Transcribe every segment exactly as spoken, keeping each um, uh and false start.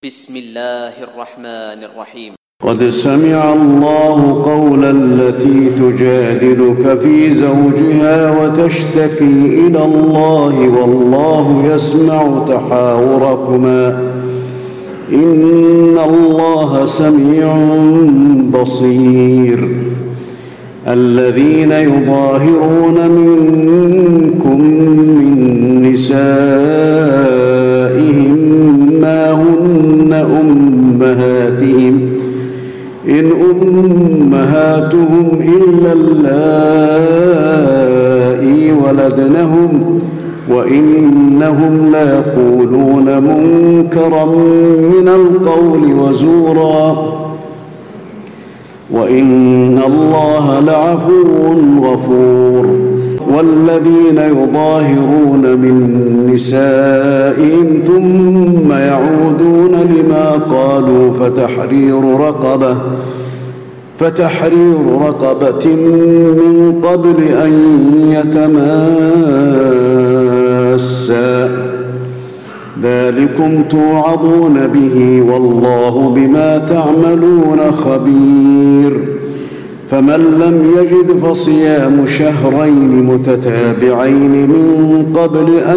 بسم الله الرحمن الرحيم. قد سمع الله قول التي تجادلك في زوجها وتشتكي إلى الله والله يسمع تحاوركما إن الله سميع بصير. الذين يظاهرون منكم من نسائهم ما هن أمهاتهم إن أمهاتهم إلا اللائي ولدنهم وإنهم ليقولون منكرا من القول وزورا وإن الله لعفو غفور. والذين يظاهرون من نسائهم ثم يعودون لما قالوا فتحرير رقبة فتحرير رقبة من قبل أن يتماسا ذلكم توعظون به والله بما تعملون خبير. فمن لم يجد فصيام شهرين متتابعين من قبل أن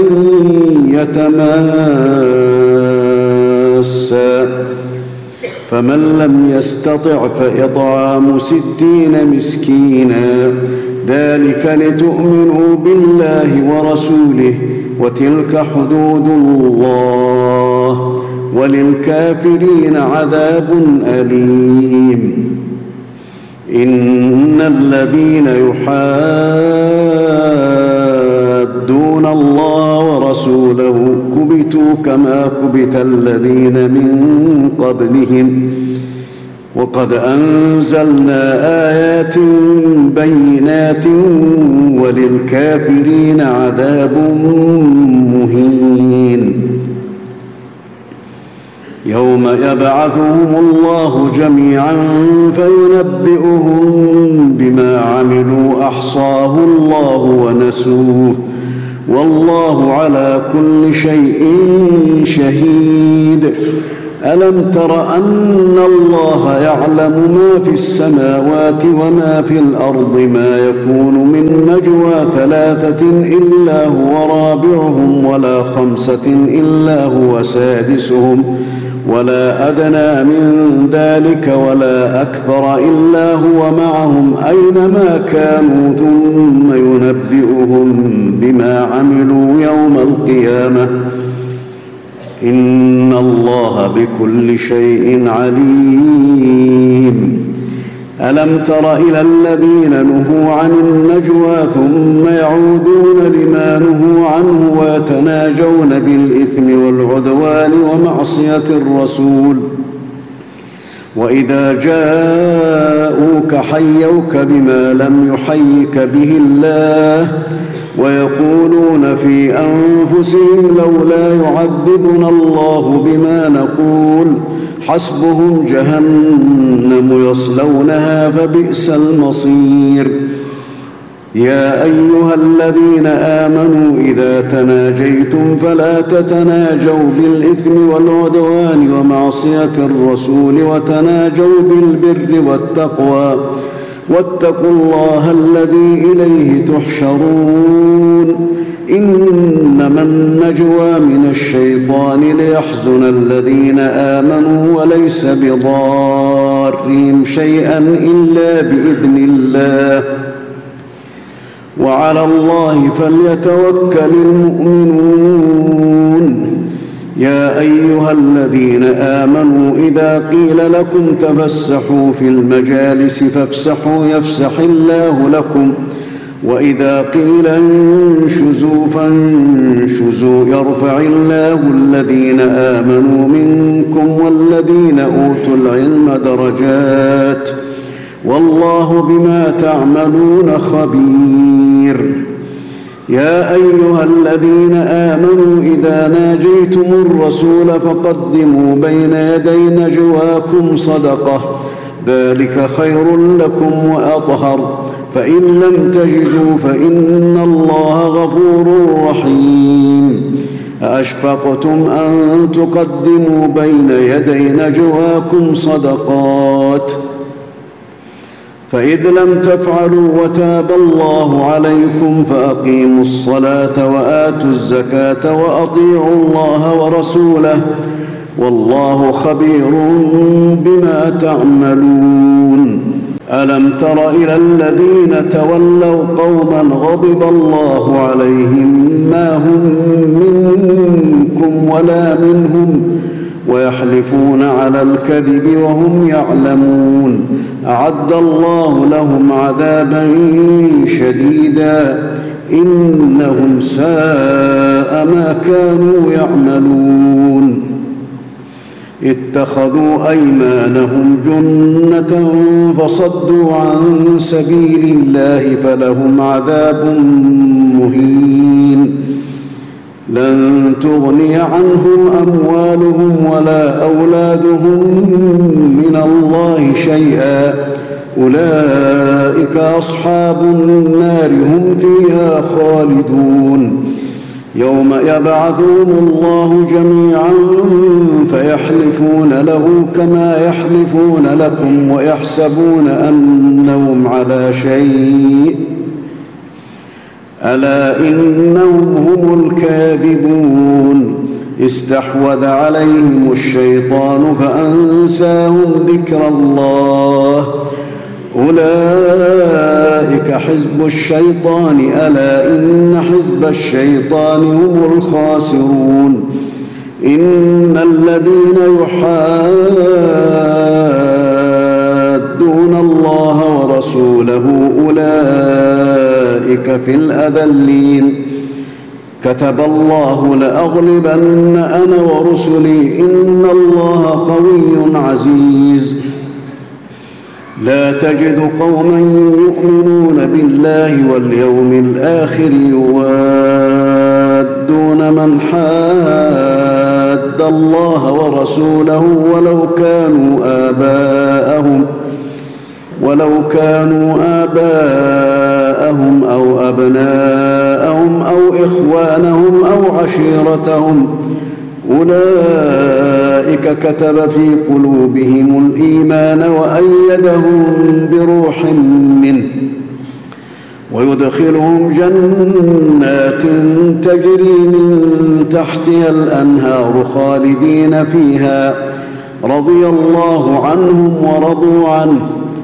يتماسا فمن لم يستطع فإطعام ستين مسكينا ذلك لتؤمنوا بالله ورسوله وتلك حدود الله وللكافرين عذاب أليم. إن الذين يحادون الله ورسوله كبتوا كما كبت الذين من قبلهم وقد أنزلنا آيات بينات وللكافرين عذاب مهين. يوم يبعثهم الله جميعا فينبئهم بما عملوا أحصاه الله ونسوه والله على كل شيء شهيد. ألم تر أن الله يعلم ما في السماوات وما في الأرض ما يكون من نجوى ثلاثة إلا هو رابعهم ولا خمسة إلا هو سادسهم ولا أدنى من ذلك ولا أكثر إلا هو معهم أينما كانوا ثم ينبئهم بما عملوا يوم القيامة إن الله بكل شيء عليم. ألم تر إلى الذين نهوا عن النجوى ثم يعودون لما نهوا عنه ويتناجون بالإثم والعدوان ومعصية الرسول وإذا جاءوك حيوك بما لم يحيك به الله ويقولون في أنفسهم لولا يعذبنا الله بما نقول حسبهم جهنم يصلونها فبئس المصير. يا أيها الذين آمنوا إذا تناجيتم فلا تتناجوا بالإثم والعدوان ومعصية الرسول وتناجوا بالبر والتقوى واتقوا الله الذي إليه تحشرون. إنما النجوى من الشيطان ليحزن الذين آمنوا وليس بضارهم شيئا إلا بإذن الله وعلى الله فليتوكل المؤمنون. يا أيها الذين آمنوا إذا قيل لكم تفسحوا في المجالس فافسحوا يفسح الله لكم وإذا قيل انشزوا فانشزوا يرفع الله الذين آمنوا منكم والذين أوتوا العلم درجات والله بما تعملون خبير. يا أيها الذين آمنوا إذا ناجيتم الرسول فقدموا بين يدي نجواكم صدقة ذلك خير لكم وأطهر فإن لم تجدوا فإن الله غفور رحيم. أأشفقتم أن تقدموا بين يدي نجواكم صدقات فإذ لم تفعلوا وتاب الله عليكم فأقيموا الصلاة وآتوا الزكاة وأطيعوا الله ورسوله والله خبير بما تعملون. ألم تر إلى الذين تولوا قوما غضب الله عليهم ما هم منكم ولا منهم ويحلفون على الكذب وهم يعلمون أعد الله لهم عذابا شديدا إنهم ساء ما كانوا يعملون. اتخذوا أيمانهم جنة فصدوا عن سبيل الله فلهم عذاب مهين. لن تغني عنهم أموالهم ولا أولادهم من الله شيئا أولئك أصحاب النار هم فيها خالدون. يوم يبعثهم الله جميعا فيحلفون له كما يحلفون لكم ويحسبون أنهم على شيء ألا إنهم هم الكاذبون. استحوذ عليهم الشيطان فأنساهم ذكر الله أولئك حزب الشيطان ألا إن حزب الشيطان هم الخاسرون. إن الذين يحادون الله ورسوله أولئك في الأذلين. كتب الله لأغلبن أنا ورسلي إن الله قوي عزيز. لا تجد قوما يؤمنون بالله واليوم الآخر يوادون من حاد الله ورسوله ولو كانوا آباءهم ولو كانوا آباءهم أو أبناءهم أو إخوانهم أو عشيرتهم أولئك كتب في قلوبهم الإيمان وأيدهم بروح منه ويدخلهم جنات تجري من تحتها الأنهار خالدين فيها رضي الله عنهم ورضوا عنه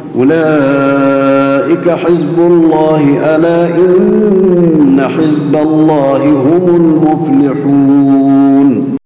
أولئك حزب الله ألا إن حزب الله هم المفلحون.